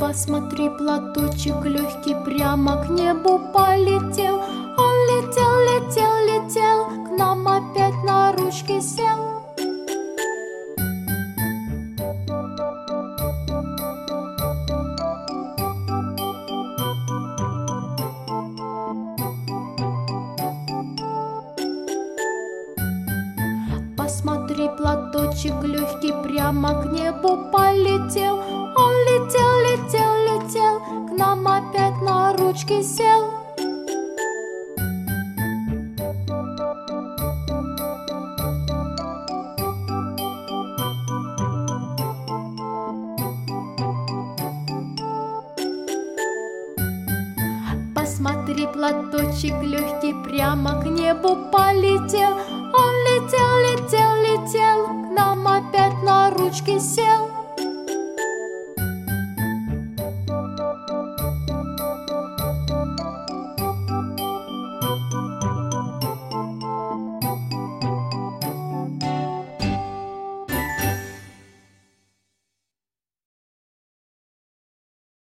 Посмотри, платочек легкий прямо к небу полетел. Он летел, летел, летел, к нам опять на ручки сел. Посмотри, платочек легкий прямо к небу полетел. Он летел, летел, летел, к нам опять на ручки сел. Посмотри, платочек легкий прямо к небу полетел. Он летел, летел, летел, к нам опять на ручки сел.